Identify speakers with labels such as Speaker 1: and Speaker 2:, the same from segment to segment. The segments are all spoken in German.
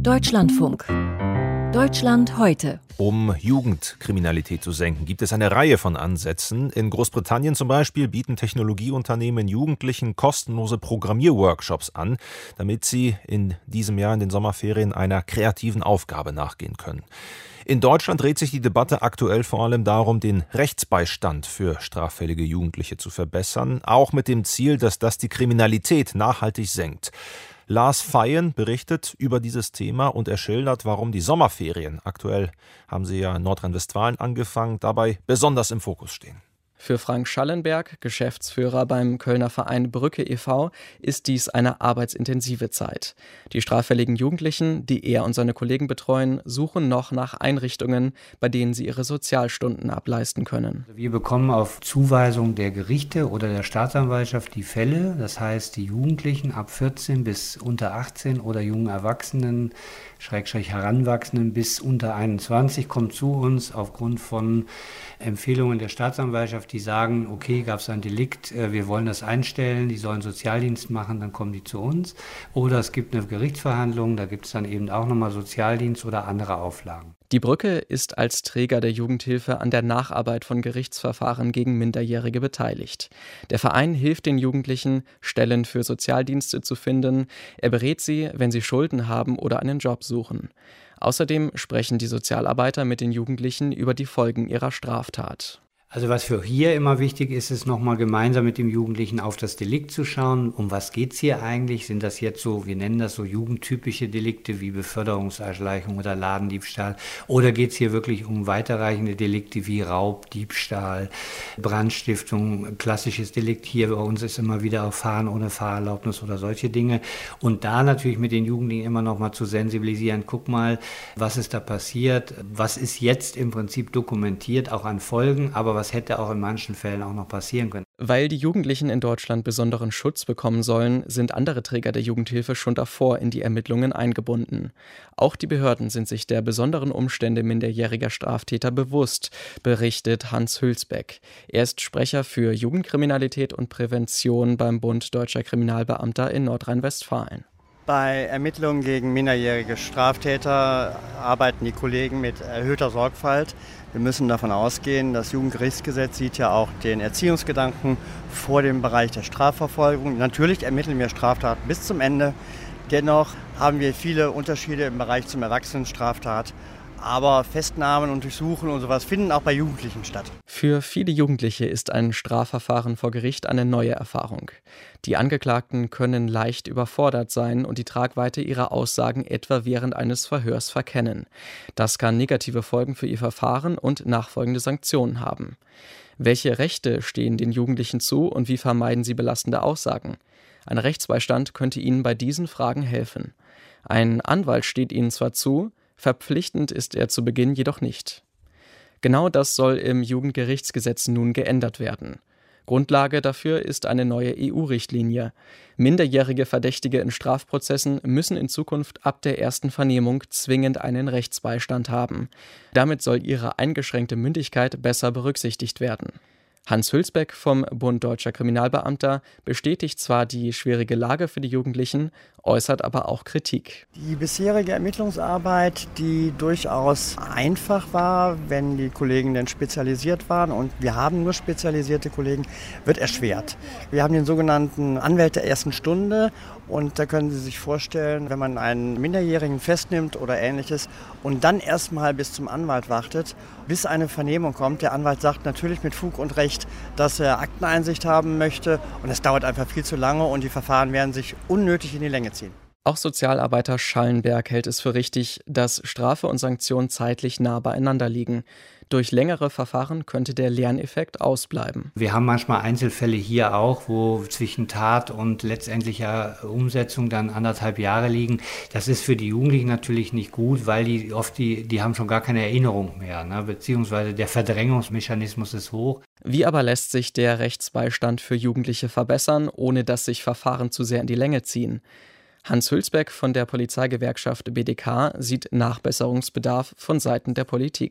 Speaker 1: Deutschlandfunk. Deutschland heute.
Speaker 2: Um Jugendkriminalität zu senken, gibt es eine Reihe von Ansätzen. In Großbritannien zum Beispiel bieten Technologieunternehmen Jugendlichen kostenlose Programmierworkshops an, damit sie in diesem Jahr in den Sommerferien einer kreativen Aufgabe nachgehen können. In Deutschland dreht sich die Debatte aktuell vor allem darum, den Rechtsbeistand für straffällige Jugendliche zu verbessern, auch mit dem Ziel, dass das die Kriminalität nachhaltig senkt. Lars Feyen berichtet über dieses Thema und er schildert, warum die Sommerferien, aktuell haben sie ja in Nordrhein-Westfalen angefangen, dabei besonders im Fokus stehen.
Speaker 3: Für Frank Schallenberg, Geschäftsführer beim Kölner Verein Brücke e.V., ist dies eine arbeitsintensive Zeit. Die straffälligen Jugendlichen, die er und seine Kollegen betreuen, suchen noch nach Einrichtungen, bei denen sie ihre Sozialstunden ableisten können.
Speaker 4: Wir bekommen auf Zuweisung der Gerichte oder der Staatsanwaltschaft die Fälle, das heißt die Jugendlichen ab 14 bis unter 18 oder jungen Erwachsenen, Heranwachsenden bis unter 21 kommen zu uns aufgrund von Empfehlungen der Staatsanwaltschaft, die sagen, okay, gab es ein Delikt, wir wollen das einstellen, die sollen Sozialdienst machen, dann kommen die zu uns. Oder es gibt eine Gerichtsverhandlung, da gibt es dann eben auch nochmal Sozialdienst oder andere Auflagen.
Speaker 3: Die Brücke ist als Träger der Jugendhilfe an der Nacharbeit von Gerichtsverfahren gegen Minderjährige beteiligt. Der Verein hilft den Jugendlichen, Stellen für Sozialdienste zu finden. Er berät sie, wenn sie Schulden haben oder einen Job suchen. Außerdem sprechen die Sozialarbeiter mit den Jugendlichen über die Folgen ihrer Straftat.
Speaker 4: Also was für hier immer wichtig ist, ist nochmal gemeinsam mit dem Jugendlichen auf das Delikt zu schauen. Um was geht's hier eigentlich? Sind das jetzt so, wir nennen das so jugendtypische Delikte wie Beförderungserschleichung oder Ladendiebstahl? Oder geht's hier wirklich um weiterreichende Delikte wie Raub, Diebstahl, Brandstiftung, klassisches Delikt hier bei uns ist immer wieder auch Fahren ohne Fahrerlaubnis oder solche Dinge. Und da natürlich mit den Jugendlichen immer nochmal zu sensibilisieren, guck mal, was ist da passiert? Was ist jetzt im Prinzip dokumentiert, auch an Folgen, aber was hätte auch in manchen Fällen auch noch passieren können.
Speaker 3: Weil die Jugendlichen in Deutschland besonderen Schutz bekommen sollen, sind andere Träger der Jugendhilfe schon davor in die Ermittlungen eingebunden. Auch die Behörden sind sich der besonderen Umstände minderjähriger Straftäter bewusst, berichtet Hans Hülsbeck. Er ist Sprecher für Jugendkriminalität und Prävention beim Bund Deutscher Kriminalbeamter in Nordrhein-Westfalen.
Speaker 5: Bei Ermittlungen gegen minderjährige Straftäter arbeiten die Kollegen mit erhöhter Sorgfalt. Wir müssen davon ausgehen, das Jugendgerichtsgesetz sieht ja auch den Erziehungsgedanken vor dem Bereich der Strafverfolgung. Natürlich ermitteln wir Straftaten bis zum Ende. Dennoch haben wir viele Unterschiede im Bereich zum Erwachsenenstraftat. Aber Festnahmen und Durchsuchen und sowas finden auch bei Jugendlichen statt.
Speaker 3: Für viele Jugendliche ist ein Strafverfahren vor Gericht eine neue Erfahrung. Die Angeklagten können leicht überfordert sein und die Tragweite ihrer Aussagen etwa während eines Verhörs verkennen. Das kann negative Folgen für ihr Verfahren und nachfolgende Sanktionen haben. Welche Rechte stehen den Jugendlichen zu und wie vermeiden sie belastende Aussagen? Ein Rechtsbeistand könnte ihnen bei diesen Fragen helfen. Ein Anwalt steht ihnen zwar zu, verpflichtend ist er zu Beginn jedoch nicht. Genau das soll im Jugendgerichtsgesetz nun geändert werden. Grundlage dafür ist eine neue EU-Richtlinie. Minderjährige Verdächtige in Strafprozessen müssen in Zukunft ab der ersten Vernehmung zwingend einen Rechtsbeistand haben. Damit soll ihre eingeschränkte Mündigkeit besser berücksichtigt werden. Hans Hülsbeck vom Bund Deutscher Kriminalbeamter bestätigt zwar die schwierige Lage für die Jugendlichen, äußert aber auch Kritik.
Speaker 5: Die bisherige Ermittlungsarbeit, die durchaus einfach war, wenn die Kollegen denn spezialisiert waren, und wir haben nur spezialisierte Kollegen, wird erschwert. Wir haben den sogenannten Anwalt der ersten Stunde und da können Sie sich vorstellen, wenn man einen Minderjährigen festnimmt oder Ähnliches und dann erstmal bis zum Anwalt wartet, bis eine Vernehmung kommt. Der Anwalt sagt natürlich mit Fug und Recht, dass er Akteneinsicht haben möchte und es dauert einfach viel zu lange und die Verfahren werden sich unnötig in die Länge ziehen.
Speaker 3: Auch Sozialarbeiter Schallenberg hält es für richtig, dass Strafe und Sanktion zeitlich nah beieinander liegen. Durch längere Verfahren könnte der Lerneffekt ausbleiben.
Speaker 4: Wir haben manchmal Einzelfälle hier auch, wo zwischen Tat und letztendlicher Umsetzung dann 1,5 Jahre liegen. Das ist für die Jugendlichen natürlich nicht gut, weil die oft die haben schon gar keine Erinnerung mehr, ne? Beziehungsweise der Verdrängungsmechanismus ist hoch.
Speaker 3: Wie aber lässt sich der Rechtsbeistand für Jugendliche verbessern, ohne dass sich Verfahren zu sehr in die Länge ziehen? Hans Hülsbeck von der Polizeigewerkschaft BDK sieht Nachbesserungsbedarf von Seiten der Politik.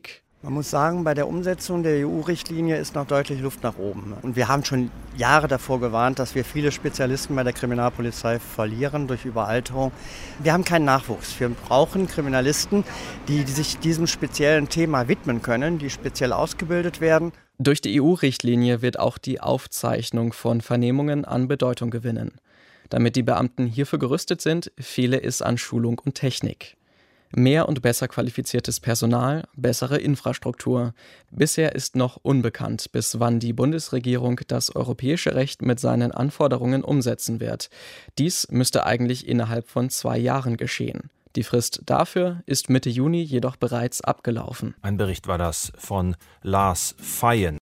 Speaker 5: Man muss sagen, bei der Umsetzung der EU-Richtlinie ist noch deutlich Luft nach oben. Und wir haben schon Jahre davor gewarnt, dass wir viele Spezialisten bei der Kriminalpolizei verlieren durch Überalterung. Wir haben keinen Nachwuchs. Wir brauchen Kriminalisten, die sich diesem speziellen Thema widmen können, die speziell ausgebildet werden.
Speaker 3: Durch die EU-Richtlinie wird auch die Aufzeichnung von Vernehmungen an Bedeutung gewinnen. Damit die Beamten hierfür gerüstet sind, fehle es an Schulung und Technik. Mehr und besser qualifiziertes Personal, bessere Infrastruktur. Bisher ist noch unbekannt, bis wann die Bundesregierung das europäische Recht mit seinen Anforderungen umsetzen wird. Dies müsste eigentlich innerhalb von 2 Jahren geschehen. Die Frist dafür ist Mitte Juni jedoch bereits abgelaufen.
Speaker 2: Ein Bericht war das von Lars Feyen.